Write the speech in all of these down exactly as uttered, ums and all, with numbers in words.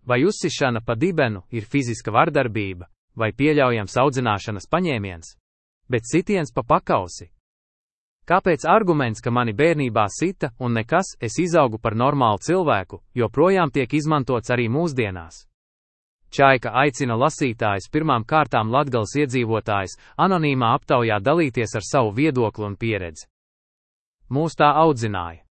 Vai uzsišana pa dibenu ir fiziska vardarbība, vai pieļaujams audzināšanas paņēmiens? Bet sitiens pa pakausi. Kāpēc arguments, ka mani bērnībā sita un nekas, es izaugu par normālu cilvēku, joprojām tiek izmantots arī mūsdienās? Čaika aicina lasītājus pirmām kārtām Latgales iedzīvotājus anonīmā aptaujā dalīties ar savu viedokli un pieredzi. Mūs tā audzināja.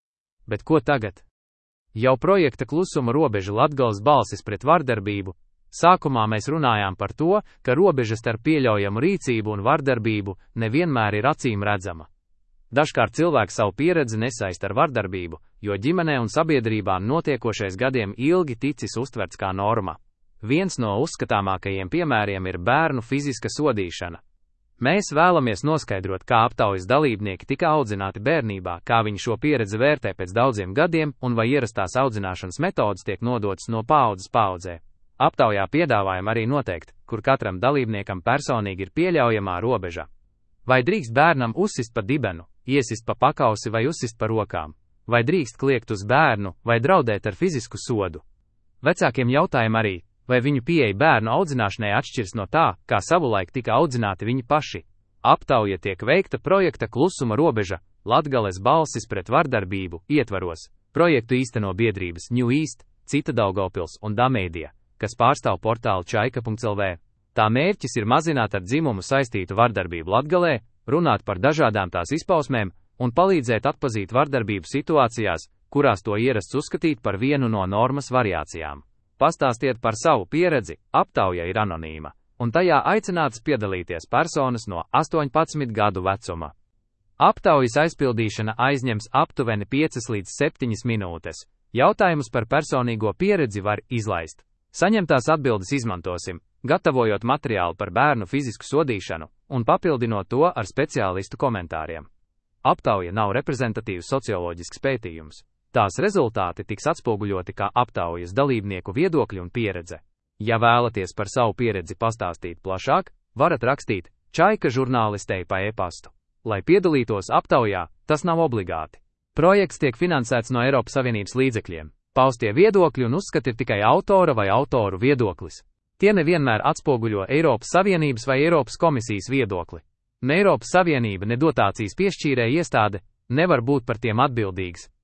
Bet ko tagad? Jau projekta Klusuma robeža Latgales balsis pret vardarbību. Sākumā mēs runājām par to, ka robeža starp pieļaujamu rīcību un vardarbību nevienmēr ir acīm redzama. Dažkārt cilvēks savu pieredzi nesaist ar vardarbību, jo ģimenē un sabiedrībā notiekošais gadiem ilgi ticis uztverts kā norma. Viens no uzskatāmākajiem piemēriem ir bērnu fiziska sodīšana. Mēs vēlamies noskaidrot, kā aptaujas dalībnieki tika audzināti bērnībā, kā viņi šo pieredzi vērtē pēc daudziem gadiem un vai ierastās audzināšanas metodas tiek nodotas no paaudzes paaudzē. Aptaujā piedāvājam arī noteikt, kur katram dalībniekam personīgi ir pieļaujamā robeža. Vai drīkst bērnam uzsist pa dibenu, iesist pa pakausi vai uzsist pa rokām? Vai drīkst kliegt uz bērnu vai draudēt ar fizisku sodu? Vecākiem jautājam arī, vai viņu pieeja bērnu audzināšanai atšķirs no tā, kā savulaik tika audzināti viņi paši. Aptauja tiek veikta projekta Klusuma robeža, Latgales balsis pret vardarbību ietvaros. Projektu īsteno biedrības New East, Cita Daugavpils un Dameidija, kas pārstāv portālu čaika punkt el vē. Tā mērķis ir mazināt ar dzimumu saistītu vardarbību Latgalē, runāt par dažādām tās izpausmēm un palīdzēt atpazīt vardarbību situācijās, kurās to ierasts uzskatīt par vienu no normas variācijām. Pastāstiet par savu pieredzi, aptauja ir anonīma, un tajā aicinātas piedalīties personas no astoņpadsmit gadu vecuma. Aptaujas aizpildīšana aizņems aptuveni piecas līdz septiņas minūtes. Jautājumus par personīgo pieredzi var izlaist. Saņemtās atbildes izmantosim, gatavojot materiālu par bērnu fizisku sodīšanu un papildinot to ar speciālistu komentāriem. Aptauja nav reprezentatīvs socioloģisks pētījums. Tās rezultāti tiks atspoguļoti kā aptaujas dalībnieku viedokļi un pieredze. Ja vēlaties par savu pieredzi pastāstīt plašāk, varat rakstīt Čaika žurnālistei pa e-pastu. Lai piedalītos aptaujā, tas nav obligāti. Projekts tiek finansēts no Eiropas Savienības līdzekļiem. Paustie viedokļi un uzskati ir tikai autora vai autoru viedoklis. Tie nevienmēr atspoguļo Eiropas Savienības vai Eiropas komisijas viedokli. Ne Eiropas Savienība, ne dotācijas piešķīrēja iestāde nevar būt par tiem atbildīgs.